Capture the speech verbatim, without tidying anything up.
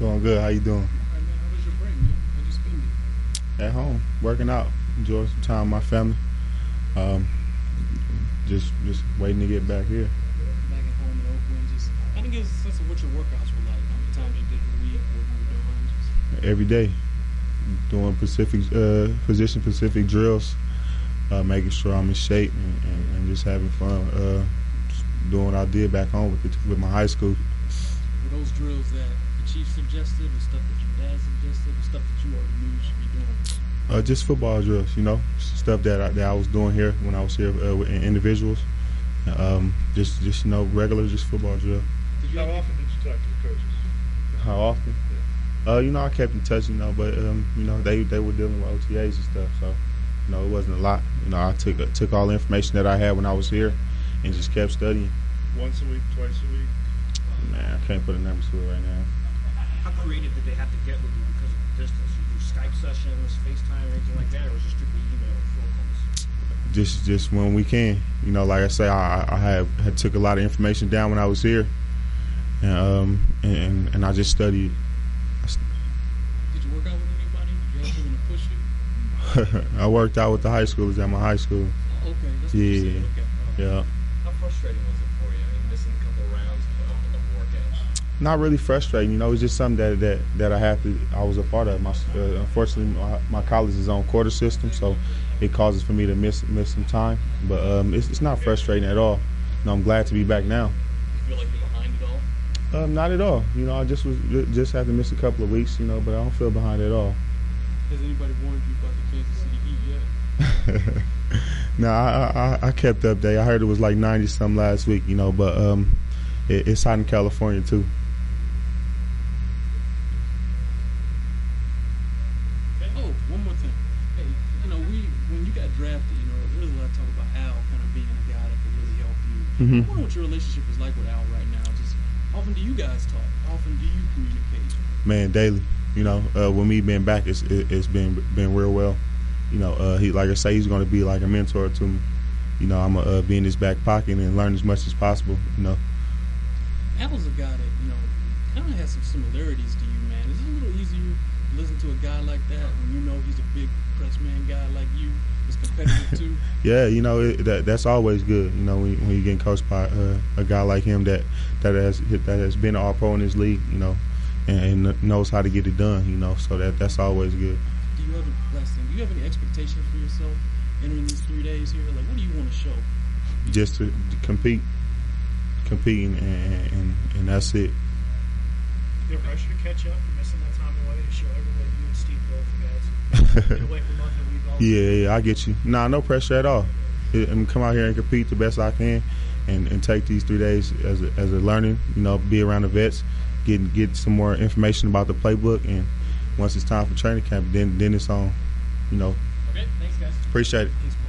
Doing good. How you doing? All right, man. How was your break, man? How'd you spend it? At home, working out, enjoying some time with my family. Um, just just waiting to get back here. Back at home in Oakland, just kind of give us a sense of what your workouts were like. How many times you did a week? What you were doing? Just... Every day, doing Pacific uh, position Pacific drills, uh, making sure I'm in shape and, and, and just having fun. Uh, just doing what I did back home with the, with my high school. Were those drills that the Chief suggested, or stuff that your dad suggested, or stuff that you already knew you should be doing? Uh, just football drills, you know, stuff that I, that I was doing here when I was here uh, with individuals. Um, just, just you know, regular, just football drill. Did you How have- often did you talk to the coaches? How often? Uh, you know, I kept in touch, you know, but um, you know, they they were dealing with O T As and stuff, so you know, it wasn't a lot. You know, I took uh, took all the information that I had when I was here, and just kept studying. Once a week, twice a week? Man, I can't put a number to it right now. How creative did they have to get with you because of the distance? You do Skype sessions, FaceTime, or anything like that, or was it strictly email or phone calls? Just just when we can, you know, like I say, I I have had took a lot of information down when I was here, and um and and I just studied. Did you work out with anybody? Did you have someone to push you? I worked out with the high schoolers at my high school. Oh, okay, that's what you Yeah, said. Okay. Oh. yeah. How frustrating was it for you? I mean, missing a couple of rounds of, of workouts. Not really frustrating, you know. It's just something that that, that I have to. I was a part of. My uh, unfortunately, my, my college is on quarter system, so it causes for me to miss miss some time. But um, it's it's not frustrating at all. You know, I'm glad to be back now. You feel like you're behind it all? Um, not at all. You know, I just was just had to miss a couple of weeks. You know, but I don't feel behind at all. Has anybody warned you about the Kansas City Heat yet? No, I, I I kept up there. I heard it was like ninety something last week. You know, but um, it, it's hot in California too. Oh, one more thing. Hey, you know, we when you got drafted, you know, there was a lot of talk about Al kind of being a guy that could really help you. Mhm. I wonder what your relationship is like with Al right now. Just how often do you guys talk? How often do you communicate? Man, daily. You know, uh, with me being back, it's it, it's been been real well. You know, uh, he like I say, he's going to be like a mentor to me. You know, I'm gonna uh, be in his back pocket and learn as much as possible. You know. Al's a guy that, you know, kind of has some similarities to you, man. Is it a little easier to listen to a guy like that when you know he's a big press man guy like you, is competitive too? Yeah, you know it, that that's always good. You know, when, when you're getting coached by uh, a guy like him that that has that has been an all-pro in his league. You know, and, and knows how to get it done. You know, so that that's always good. Do you have any, last thing, do you have any expectations for yourself entering these three days here? Like, what do you want to show? Just to, to compete, competing, and, and and that's it. Is there pressure to catch up for missing that time away to show everybody you and Steve both guys get away from nothing we've all Yeah, yeah, I get you. Nah, no pressure at all. I mean, come out here and compete the best I can, and, and take these three days as a, as a learning. You know, be around the vets, get get some more information about the playbook, and once it's time for training camp, then then it's on. You know, Okay, thanks, guys. appreciate it.